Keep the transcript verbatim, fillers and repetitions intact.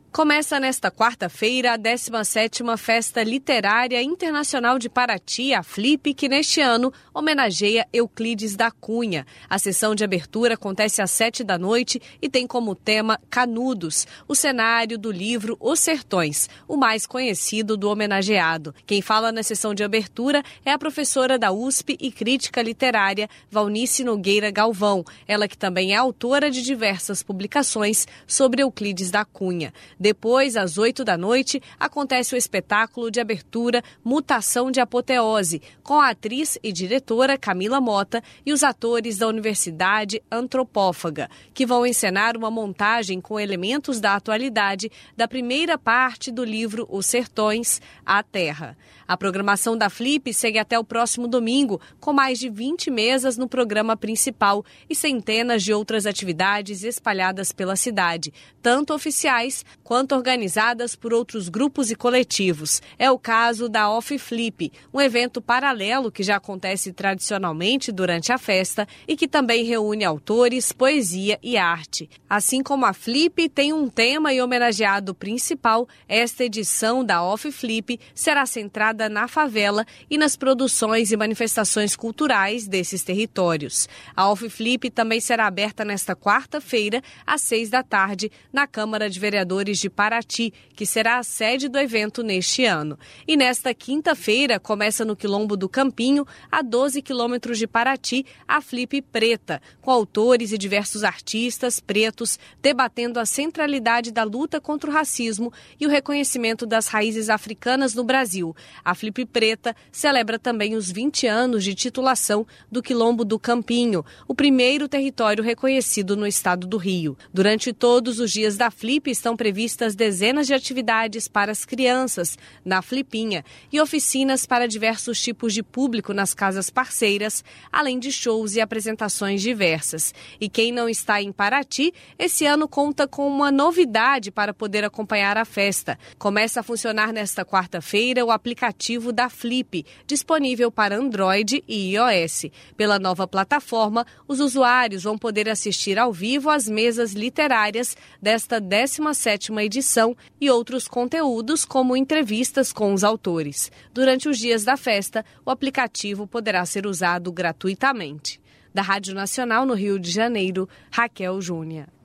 Começa nesta quarta-feira a décima sétima Festa Literária Internacional de Paraty, a Flip, que neste ano homenageia Euclides da Cunha. A sessão de abertura acontece às sete da noite e tem como tema Canudos, o cenário do livro Os Sertões, o mais conhecido do homenageado. Quem fala na sessão de abertura é a professora da U S P e crítica literária Valnice Nogueira Galvão, ela que também é autora de diversas publicações sobre Euclides da Cunha. Depois, às oito da noite, acontece o espetáculo de abertura Mutação de Apoteose, com a atriz e diretora Camila Mota e os atores da Universidade Antropófaga, que vão encenar uma montagem com elementos da atualidade da primeira parte do livro Os Sertões, a Terra. A programação da Flip segue até o próximo domingo, com mais de vinte mesas no programa principal e centenas de outras atividades espalhadas pela cidade, tanto oficiais quanto organizadas por outros grupos e coletivos. É o caso da Off Flip, um evento paralelo que já acontece tradicionalmente durante a festa e que também reúne autores, poesia e arte. Assim como a Flip tem um tema e homenageado principal, esta edição da Off Flip será centrada na favela e nas produções e manifestações culturais desses territórios. A Off Flip também será aberta nesta quarta-feira, às seis da tarde, na Câmara de Vereadores de Paraty, que será a sede do evento neste ano. E nesta quinta-feira, começa no Quilombo do Campinho, a doze quilômetros de Paraty, a Flip Preta, com autores e diversos artistas pretos debatendo a centralidade da luta contra o racismo e o reconhecimento das raízes africanas no Brasil. A Flip Preta celebra também os vinte anos de titulação do Quilombo do Campinho, o primeiro território reconhecido no estado do Rio. Durante todos os dias da Flip estão previstas dezenas de atividades para as crianças na Flipinha e oficinas para diversos tipos de público nas casas parceiras, além de shows e apresentações diversas. E quem não está em Paraty, esse ano conta com uma novidade para poder acompanhar a festa. Começa a funcionar nesta quarta-feira o aplicativo da Flip, disponível para Android e iOS. Pela nova plataforma, os usuários vão poder assistir ao vivo às mesas literárias desta décima sétima edição e outros conteúdos, como entrevistas com os autores. Durante os dias da festa, o aplicativo poderá ser usado gratuitamente. Da Rádio Nacional no Rio de Janeiro, Raquel Júnior.